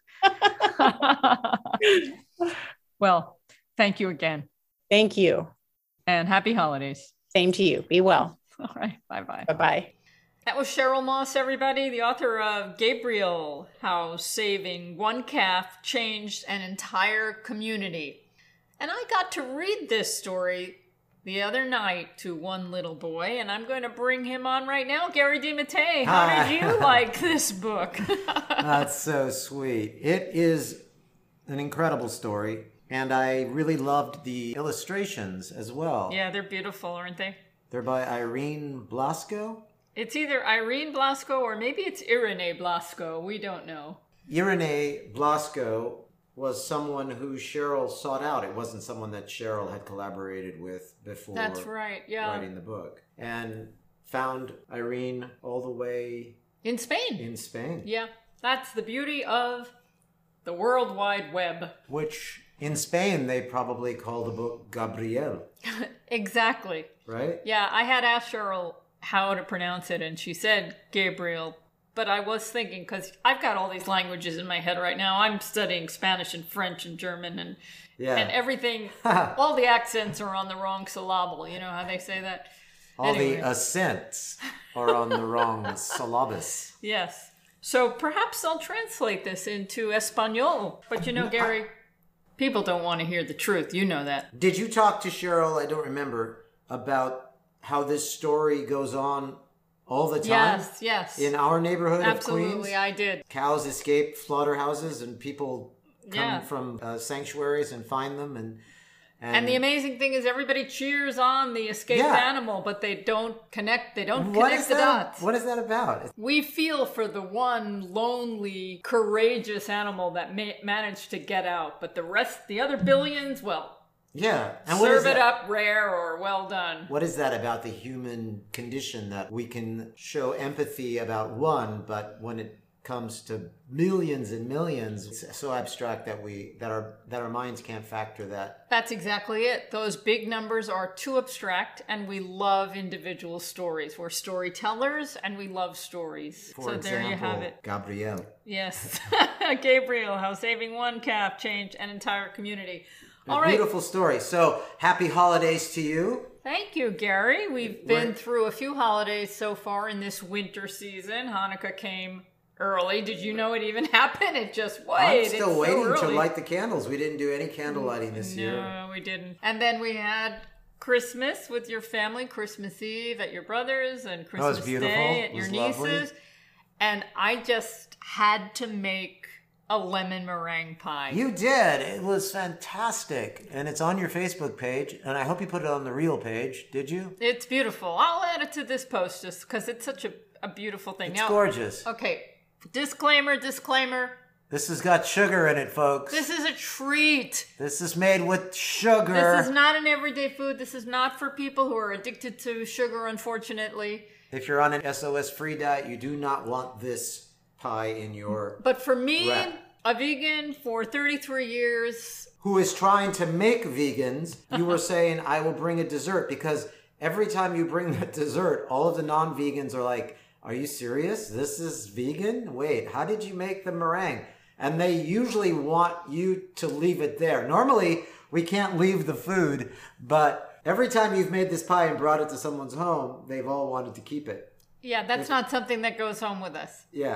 Well, thank you again, Thank you. and happy holidays. Same to you. Be well. All right, bye-bye. Bye-bye. That was Cheryl Moss, everybody, the author of Gabriel, How Saving One Calf Changed an Entire Community. And I got to read this story the other night to one little boy, and I'm going to bring him on right now. Gary DeMattei, how Hi. did you like this book? That's so sweet. It is an incredible story, and I really loved the illustrations as well. Yeah, they're beautiful, aren't they? They're by Irene Blasco. It's either Irene Blasco or maybe it's Irene Blasco. We don't know. Irene Blasco was someone who Cheryl sought out. It wasn't someone that Cheryl had collaborated with before That's right, yeah. writing the book. And found Irene all the way In Spain. in Spain. Yeah, that's the beauty of the World Wide Web. Which in Spain they probably call the book Gabriel, Exactly. right? Yeah, I had asked Cheryl how to pronounce it, and she said Gabriel. But I was thinking, because I've got all these languages in my head right now. I'm studying Spanish and French and German and Yeah. and everything. All the accents are on the wrong syllable. You know how they say that? All Anyway. the accents are on the wrong syllabus. Yes. So perhaps I'll translate this into Espanol. But you know, Gary, people don't want to hear the truth. You know that. Did you talk to Cheryl, I don't remember, about how this story goes on all the time? Yes, yes. In our neighborhood of Absolutely, Queens? I did. Cows escape slaughterhouses and people come Yeah. from uh, sanctuaries and find them. And, and, And the amazing thing is everybody cheers on the escaped Yeah. animal, but they don't connect, they don't what connect is the that? dots. What is that about? We feel for the one lonely, courageous animal that ma- managed to get out, but the rest, the other billions, well, Yeah. And what is serve it that? up rare or well done. What is that about the human condition that we can show empathy about one, but when it comes to millions and millions, it's so abstract that we that our that our minds can't factor that. That's exactly it. Those big numbers are too abstract, and we love individual stories. We're storytellers, and we love stories. For so example, there you have it. Gabriel. Yes. Gabriel, how saving one calf changed an entire community. A All right. beautiful story. So happy holidays to you. Thank you, Gary. We've We're- been through a few holidays so far in this winter season. Hanukkah came early. Did you know it even happened? It just waited. I'm still it's waiting so to early. light the candles. We didn't do any candle lighting this year. No, we didn't. And then we had Christmas with your family, Christmas Eve at your brother's, and was Christmas beautiful. Day at It your was lovely. niece's. And I just had to make a lemon meringue pie. You did. It was fantastic. And it's on your Facebook page. And I hope you put it on the real page. Did you? It's beautiful. I'll add it to this post just because it's such a, a beautiful thing. It's now, gorgeous. Okay, disclaimer, disclaimer. This has got sugar in it, folks. This is a treat. This is made with sugar. This is not an everyday food. This is not for people who are addicted to sugar, unfortunately. If you're on an S O S free diet, you do not want this pie in your... But for me, Wrap. a vegan for thirty-three years, Who is trying to make vegans, you were saying, I will bring a dessert, because every time you bring that dessert, all of the non-vegans are like, are you serious? This is vegan? Wait, how did you make the meringue? And they usually want you to leave it there. Normally, we can't leave the food, but every time you've made this pie and brought it to someone's home, they've all wanted to keep it. yeah, that's not something that goes home with us. Yeah.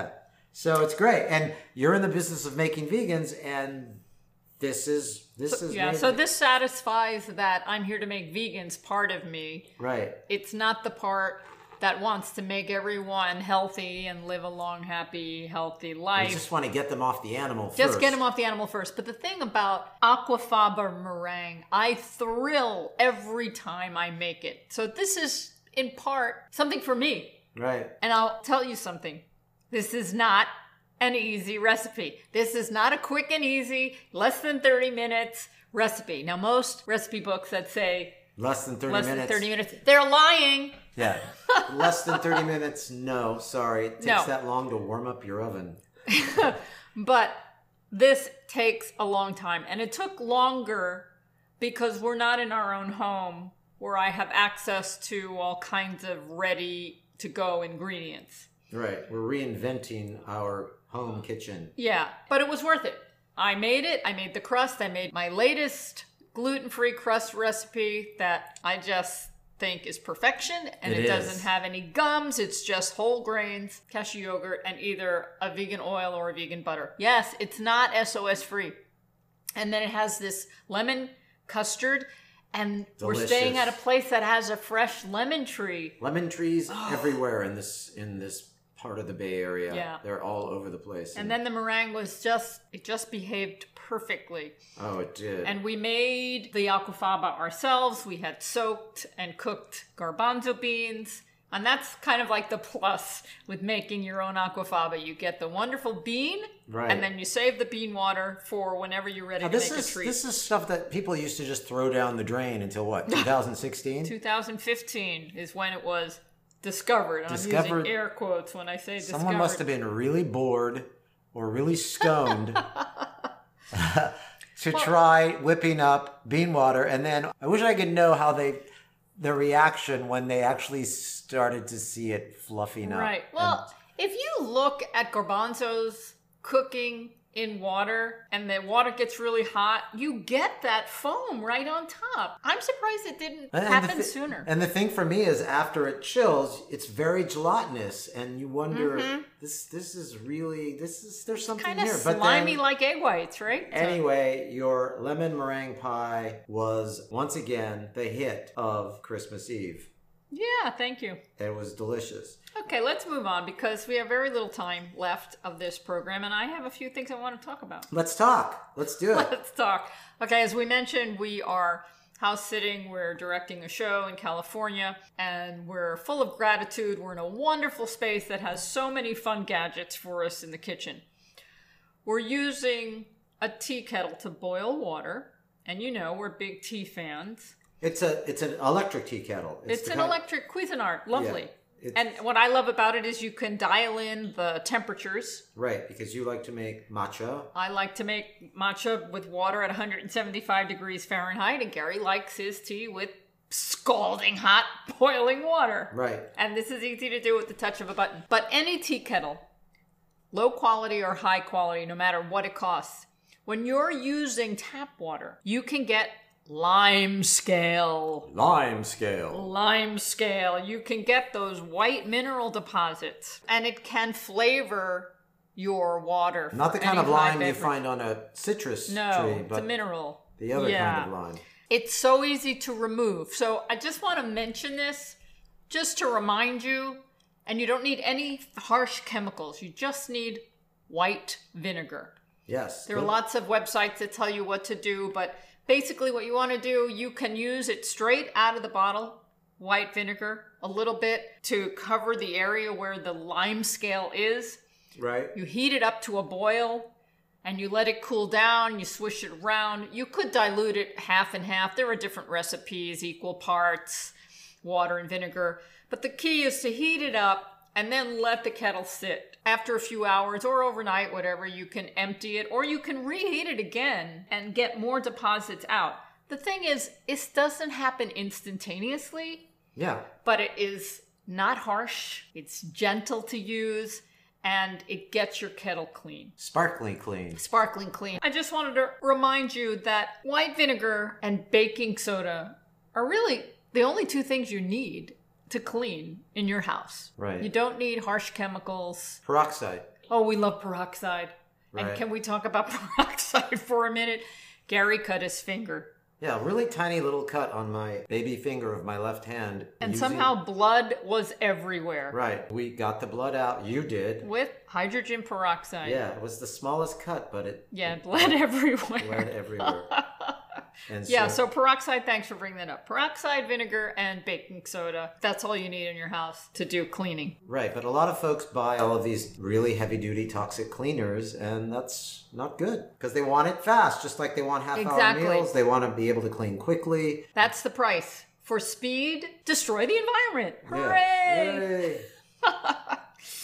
So it's great. And you're in the business of making vegans, and this is this So, is yeah, really- so this satisfies that I'm here to make vegans part of me. right. It's not the part that wants to make everyone healthy and live a long, happy, healthy We life. just want to get them off the animal first. Just get them off the animal first. But the thing about aquafaba meringue, I thrill every time I make it. So this is in part something for me. Right. And I'll tell you something. This is not an easy recipe. This is not a quick and easy, less than thirty minutes recipe. Now, most recipe books that say Less than thirty less minutes. than thirty minutes, they're lying. Yeah. Less than thirty minutes. No, sorry. It takes No. that long to warm up your oven. But this takes a long time. And it took longer because we're not in our own home where I have access to all kinds of ready to go ingredients. Right. We're reinventing our home kitchen. Yeah, but it was worth it. I made it. I made the crust. I made my latest gluten-free crust recipe that I just think is perfection, and It it, is. doesn't have any gums. It's just whole grains, cashew yogurt, and either a vegan oil or a vegan butter. Yes, it's not S O S free. And then it has this lemon custard, and we're staying Delicious. at a place that has a fresh lemon tree. Lemon trees everywhere in this in this part of the Bay Area. Yeah. They're all over the place. And then the meringue was just, it just behaved perfectly. oh, it did. And we made the aquafaba ourselves. We had soaked and cooked garbanzo beans. And that's kind of like the plus with making your own aquafaba. You get the wonderful bean, Right. and then you save the bean water for whenever you're ready Now, to this make is a treat. this is stuff that people used to just throw down the drain until what? twenty sixteen. two thousand fifteen is when it was discovered. And I'm Discovered- using air quotes when I say discovered. Someone must have been really bored or really stoned to try whipping up bean water, and then I wish I could know how they their reaction when they actually started to see it fluffing up. Right. Well, if you look at garbanzos cooking in water and the water gets really hot, you get that foam right on top. I'm surprised it didn't And- and the happen thi- sooner. And the thing for me is, after it chills, it's very gelatinous, and you wonder, this this is really this is there's something Kind of here. But slimy then, like egg whites, right? So- anyway, your lemon meringue pie was once again the hit of Christmas Eve. yeah, thank you. It was delicious. Okay, let's move on because we have very little time left of this program and I have a few things I want to talk about. Let's talk. Let's do it. Let's talk. Okay, as we mentioned, we are house sitting. We're directing a show in California, and we're full of gratitude. We're in a wonderful space that has so many fun gadgets for us in the kitchen. We're using a tea kettle to boil water, and you know, we're big tea fans. It's a it's an electric tea kettle. It's the an kind- electric Cuisinart. Lovely. Yeah, it's- And what I love about it is you can dial in the temperatures. Right, because you like to make matcha. I like to make matcha with water at one hundred seventy-five degrees Fahrenheit, and Gary likes his tea with scalding hot boiling water. Right. And this is easy to do with the touch of a button. But any tea kettle, low quality or high quality, no matter what it costs, when you're using tap water, you can get lime scale. Lime scale. Lime scale. You can get those white mineral deposits, and it can flavor your water. Not the for kind any of high lime you beverage. find on a citrus No, tree, it's but a mineral. the other Yeah. kind of lime. It's so easy to remove. So I just want to mention this just to remind you, and you don't need any harsh chemicals. You just need white vinegar. Yes. There are lots of websites that tell you what to do, but basically what you want to do, you can use it straight out of the bottle, white vinegar, a little bit to cover the area where the lime scale is. Right. You heat it up to a boil and you let it cool down. You swish it around. You could dilute it half and half. There are different recipes, equal parts, water and vinegar. But the key is to heat it up and then let the kettle sit. After a few hours or overnight, whatever, you can empty it or you can reheat it again and get more deposits out. The thing is, this doesn't happen instantaneously, Yeah. but it is not harsh. It's gentle to use. And it gets your kettle clean. Sparkling clean. Sparkling clean. I just wanted to remind you that white vinegar and baking soda are really the only two things you need to clean in your house. Right. You don't need harsh chemicals. Peroxide. Oh, we love peroxide. Right. And can we talk about peroxide for a minute? Gary cut his finger. Yeah, a really tiny little cut on my baby finger of my left hand. And using- somehow blood was everywhere. Right. We got the blood out. You did. With hydrogen peroxide. Yeah, it was the smallest cut, but it Yeah, bled everywhere. bled everywhere. And Yeah, so peroxide, thanks for bringing that up. Peroxide, vinegar, and baking soda. That's all you need in your house to do cleaning. Right, but a lot of folks buy all of these really heavy-duty toxic cleaners, and that's not good because they want it fast, just like they want half-hour Exactly. meals. They want to be able to clean quickly. That's the price. For speed, destroy the environment. Yeah. Hooray! Hooray.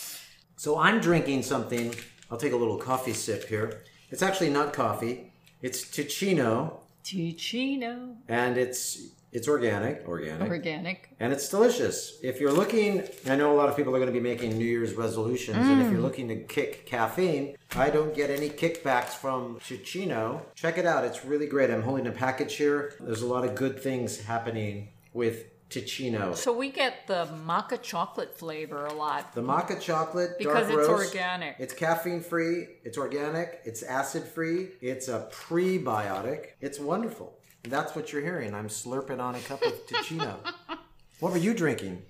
So I'm drinking something. I'll take a little coffee sip here. It's actually not coffee. It's Ticino, Ticino. and it's it's organic, organic, Organic. and it's delicious. If you're looking, I know a lot of people are going to be making New Year's resolutions, and if you're looking to kick caffeine, I don't get any kickbacks from Ticino. Check it out. It's really great. I'm holding a package here. There's a lot of good things happening with Ticino. So we get the maca chocolate flavor a lot. The maca chocolate, Because dark it's roast, organic. It's caffeine free. It's organic. It's acid free. It's a prebiotic. It's wonderful. And that's what you're hearing. I'm slurping on a cup of Ticino. What were you drinking?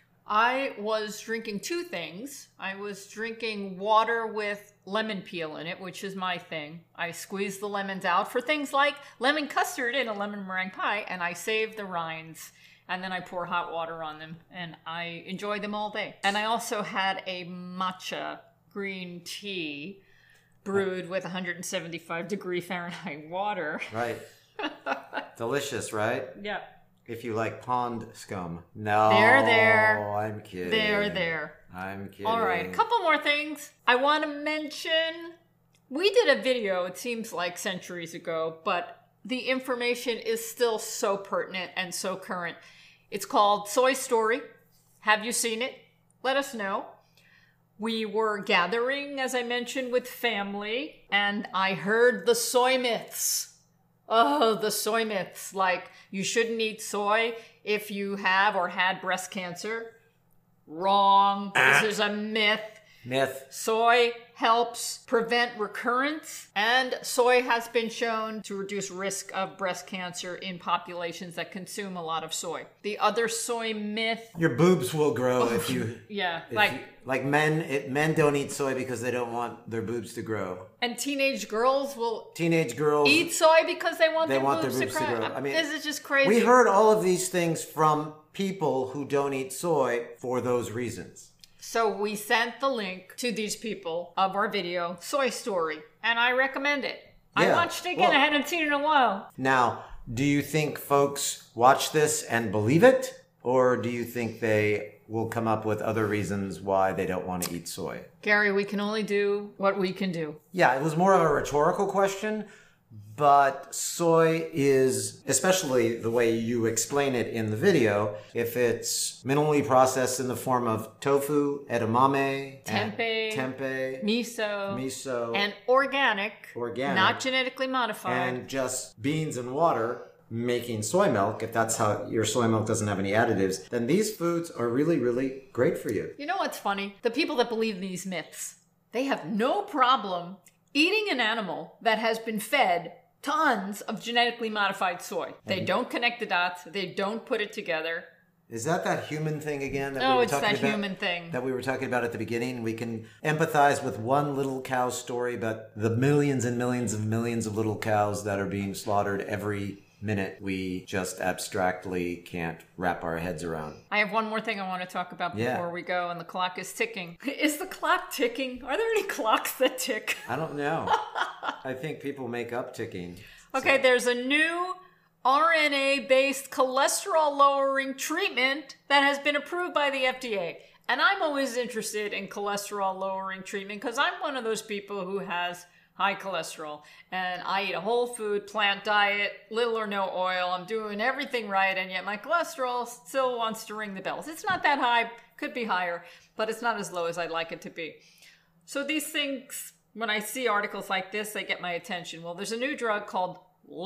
I was drinking two things. I was drinking water with lemon peel in it, which is my thing. I squeeze the lemons out for things like lemon custard in a lemon meringue pie, and I save the rinds. And then I pour hot water on them, and I enjoy them all day. And I also had a matcha green tea brewed with one hundred seventy-five degree Fahrenheit water. Right. Delicious, right? Yeah. If you like pond scum. No. There, there. I'm kidding. There, there. I'm kidding. All right, a couple more things. I want to mention, we did a video, it seems like centuries ago, but the information is still so pertinent and so current. It's called Soy Story. Have you seen it? Let us know. We were gathering, as I mentioned, with family, and I heard the soy myths. Oh, the soy myths, like you shouldn't eat soy if you have or had breast cancer. Wrong. This is a myth. Myth. Soy helps prevent recurrence, and soy has been shown to reduce risk of breast cancer in populations that consume a lot of soy. The other soy myth, Your boobs will grow if you... yeah, if like, you- like men, it, men don't eat soy because they don't want their boobs to grow. and teenage girls will Teenage girls... eat soy because they want, They their, want boobs their boobs to to grow. grow. I mean, this is just crazy. We heard all of these things from people who don't eat soy for those reasons. So we sent the link to these people of our video, Soy Story, and I recommend it. I Yeah, watched it again. well- I hadn't seen it in a while. Now, do you think folks watch this and believe it? Or do you think they will come up with other reasons why they don't want to eat soy? Gary, we can only do what we can do. Yeah, it was more of a rhetorical question, but soy is, especially the way you explain it in the video, if it's minimally processed in the form of tofu, edamame, and Tempeh. tempeh, Miso. miso, And organic. Organic. Not genetically modified. and just beans and water making soy milk, if that's how your soy milk doesn't have any additives, then these foods are really, really great for you. You know what's funny? The people that believe these myths, they have no problem eating an animal that has been fed tons of genetically modified soy. They don't connect the dots. They don't put it together. Is that that human thing again that we No, were it's talking that about? human thing. That we were talking about at the beginning. We can empathize with one little cow's story, but the millions and millions of millions of little cows that are being slaughtered every minute, we just abstractly can't wrap our heads around. I have one more thing I want to talk about before Yeah. we go, and the clock is ticking. Is the clock ticking? Are there any clocks that tick? I don't know. I think people make up ticking. Okay, there's a new R N A-based cholesterol-lowering treatment that has been approved by the F D A. And I'm always interested in cholesterol-lowering treatment because I'm one of those people who has high cholesterol. And I eat a whole food, plant diet, little or no oil. I'm doing everything right, and yet my cholesterol still wants to ring the bells. It's not that high, could be higher, but it's not as low as I'd like it to be. So these things, when I see articles like this, they get my attention. Well, there's a new drug called Lec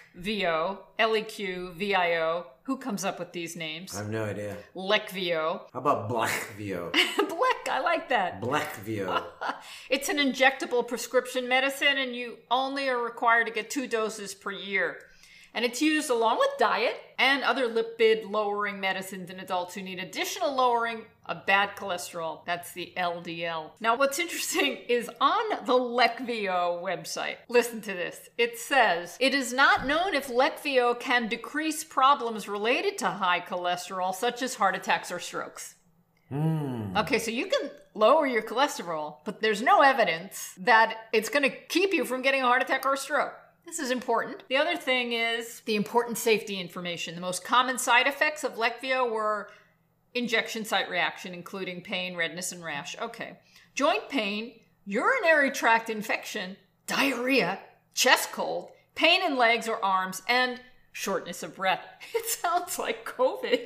Leqvio, L E Q V I O. Who comes up with these names? I have no idea. Leqvio. How about Blackvio? Black, I like that. Blackvio. It's an injectable prescription medicine, and you only are required to get two doses per year. And it's used along with diet and other lipid-lowering medicines in adults who need additional lowering of bad cholesterol. That's the L D L. Now, what's interesting is on the Leqvio website, listen to this. It says, it is not known if Leqvio can decrease problems related to high cholesterol, such as heart attacks or strokes. Mm. Okay, so you can lower your cholesterol, but there's no evidence that it's going to keep you from getting a heart attack or a stroke. This is important. The other thing is the important safety information. The most common side effects of Leqvio were injection site reaction, including pain, redness, and rash. Okay. Joint pain, urinary tract infection, diarrhea, chest cold, pain in legs or arms, and shortness of breath. It sounds like COVID.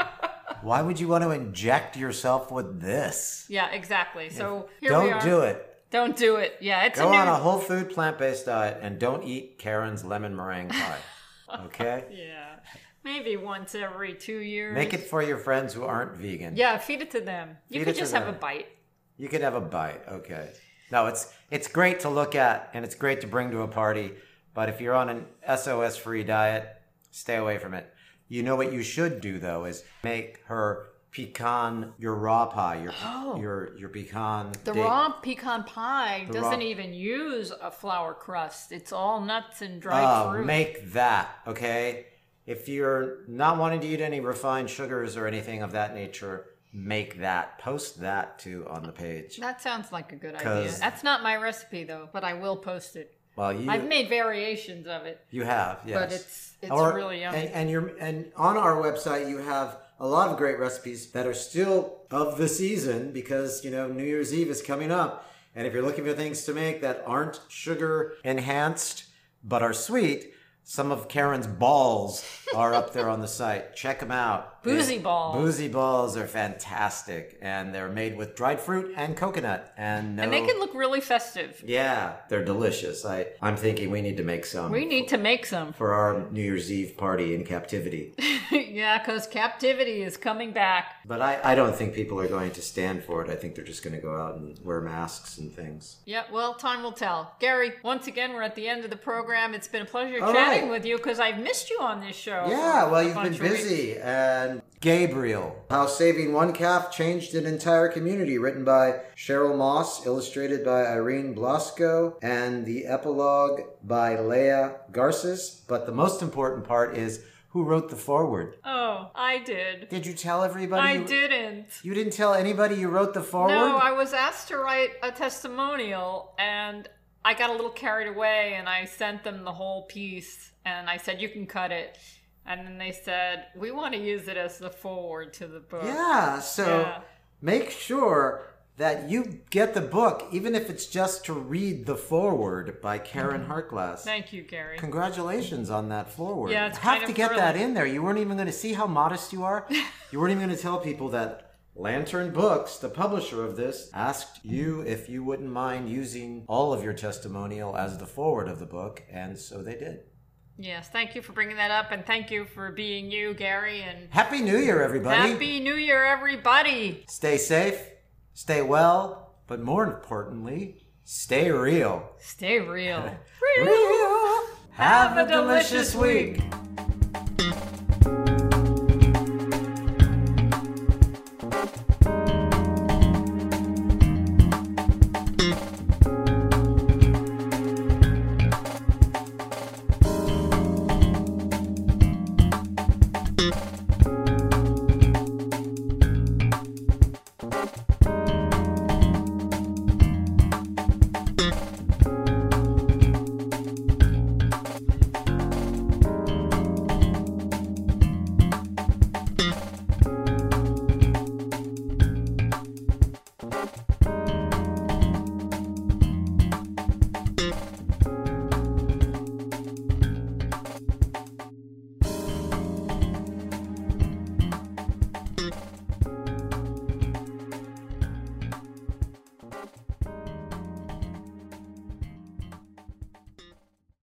Why would you want to inject yourself with this? Yeah, exactly. So here Don't we are. do it. Don't do it. Yeah, it's Go a new... on a whole food plant-based diet and don't eat Karen's lemon meringue pie. Okay? Yeah. Maybe once every two years. Make it for your friends who aren't vegan. Yeah, feed it to them. You Feed could it to just have a them. bite. You could have a bite. Okay. No, it's it's great to look at and it's great to bring to a party, but if you're on an S O S-free diet, stay away from it. You know what you should do though is make her pecan, your raw pie, your Oh. your your pecan. The date- raw pecan pie The doesn't raw- even use a flour crust. It's all nuts and dried Oh, fruit. make that, okay? If you're not wanting to eat any refined sugars or anything of that nature, make that. Post that too on the page. That sounds like a good idea. 'Cause- That's not my recipe though, but I will post it. Well, you I've made variations of it, you have, yes. but it's it's Or- really yummy. And, and you're and on our website you have a lot of great recipes that are still of the season because you know New Year's Eve is coming up. And if you're looking for things to make that aren't sugar enhanced but are sweet, some of Karen's balls are up there on the site. Check them out. Boozy They- balls. Boozy balls are fantastic, and they're made with dried fruit and coconut, and no. and they can look really festive. Yeah, they're delicious. I I'm thinking we need to make some. We need to make some. for our New Year's Eve party in captivity. Yeah, because captivity is coming back. But I, I don't think people are going to stand for it. I think they're just going to go out and wear masks and things. Yeah, well, time will tell. Gary, once again, we're at the end of the program. It's been a pleasure All chatting right. with you because I've missed you on this show. Yeah, for well, a you've been bunch of weeks. busy. And Gabriel, How Saving One Calf Changed an Entire Community, written by Cheryl Moss, illustrated by Irene Blasco, and the epilogue by Leah Garces. But the most important part is who wrote the foreword. Oh, I did. Did you tell everybody? I you, didn't. You didn't tell anybody you wrote the foreword? No, I was asked to write a testimonial, and I got a little carried away, and I sent them the whole piece, and I said, you can cut it. And then they said, we want to use it as the foreword to the book. Yeah, so Yeah. make sure that you get the book, even if it's just to read the foreword by Karen Hartglass. Thank you, Gary. Congratulations on that foreword. Yeah, it's You have kind to of get that thrilling. in there. You weren't even going to see how modest you are. You weren't even going to tell people that Lantern Books, the publisher of this, asked you if you wouldn't mind using all of your testimonial as the foreword of the book, and so they did. Yes, thank you for bringing that up, and thank you for being you, Gary, and Happy New Year, everybody. Happy New Year, everybody. Stay safe, stay well, but more importantly, stay real. Stay real. Real. Have a delicious week.